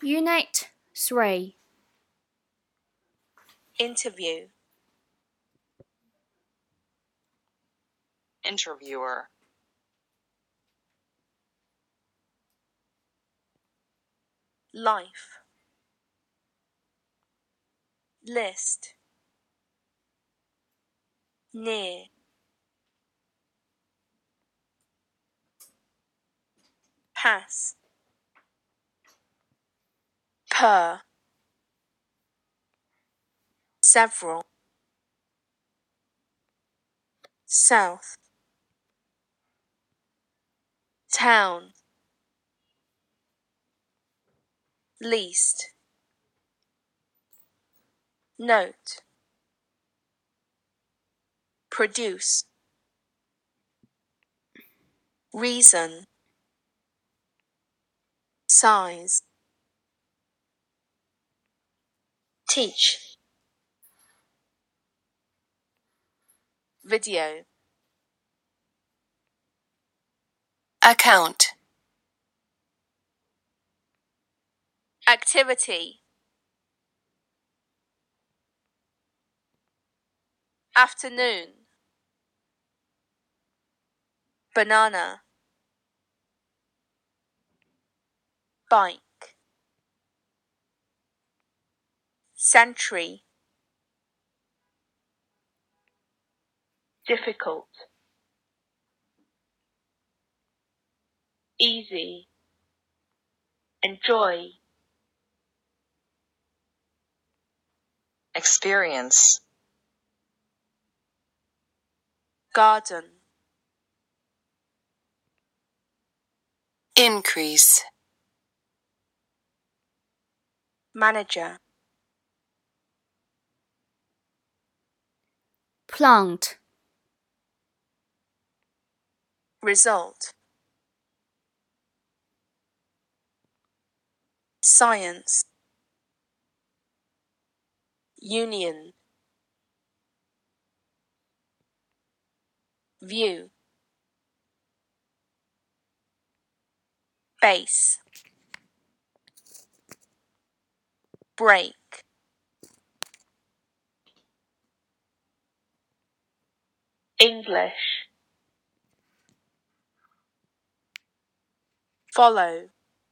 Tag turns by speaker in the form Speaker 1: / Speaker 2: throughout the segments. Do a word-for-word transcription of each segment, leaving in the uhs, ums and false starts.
Speaker 1: Unit three.
Speaker 2: Interview.
Speaker 3: Interviewer.
Speaker 2: Life. List. Near. Pass. Per. Several. South. Town. Least. Note. Produce. Reason. Size. Teach. Video.
Speaker 3: Account.
Speaker 2: Activity. Afternoon. Banana. Bike. Century. Difficult. Easy. Enjoy.
Speaker 3: Experience.
Speaker 2: Garden.
Speaker 3: Increase.
Speaker 2: Manager.
Speaker 1: Plant.
Speaker 2: Result. Science. Union. View. Base. Break. English. Follow.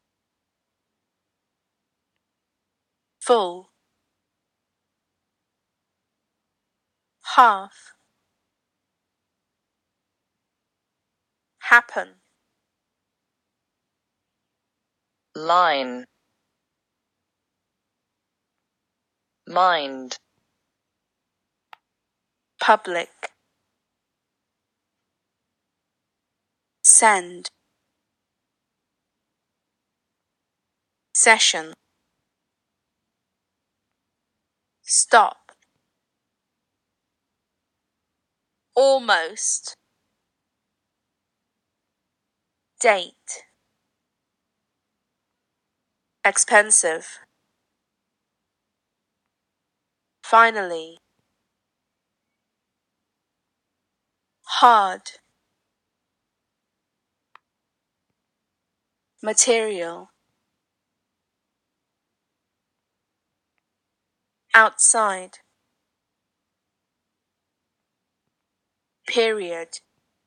Speaker 2: Full. Half. Happen.
Speaker 3: Line. Mind.
Speaker 2: Public. Send. Session. Stop. Almost. Date. Expensive. Finally. Hard. Material. Outside. Period.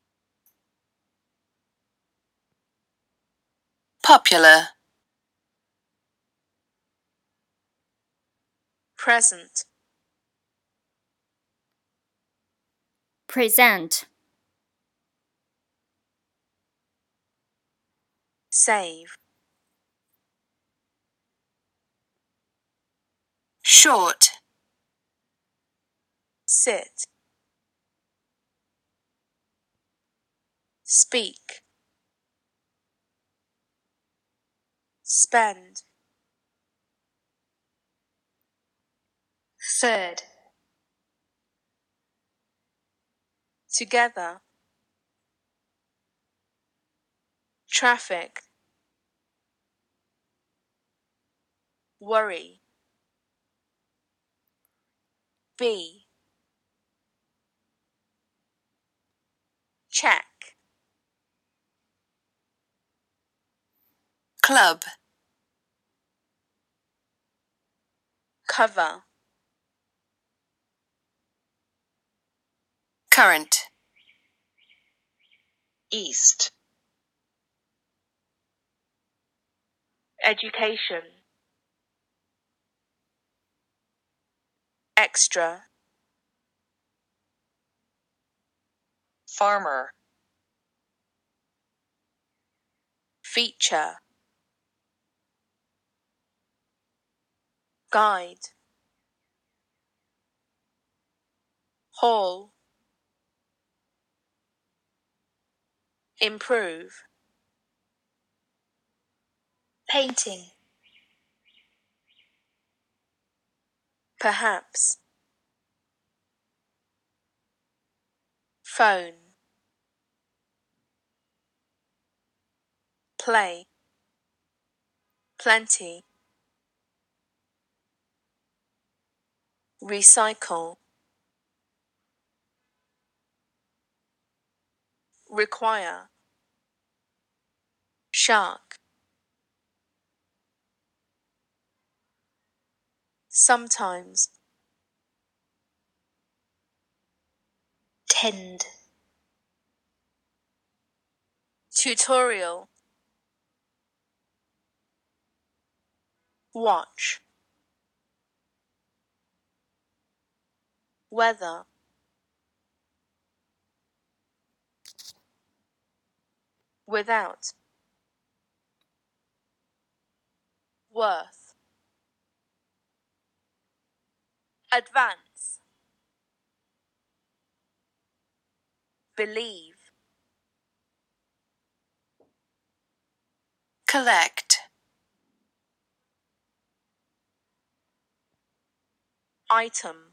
Speaker 3: Popular.
Speaker 2: Present.
Speaker 1: Present.
Speaker 2: Save.
Speaker 3: Short.
Speaker 2: Sit. Speak. Spend. Third. Together. Traffic. Worry. Be. Check.
Speaker 3: Club.
Speaker 2: cover,
Speaker 3: current,
Speaker 4: east,
Speaker 2: education, extra,
Speaker 3: farmer,
Speaker 2: feature, guide, hall, improve,
Speaker 4: painting,
Speaker 2: perhaps, phone, play, plenty, recycle, require, shark, sometimes,
Speaker 4: tend,
Speaker 2: tutorial, watch, weather, without, worth, advance, believe,
Speaker 3: collect,
Speaker 2: item,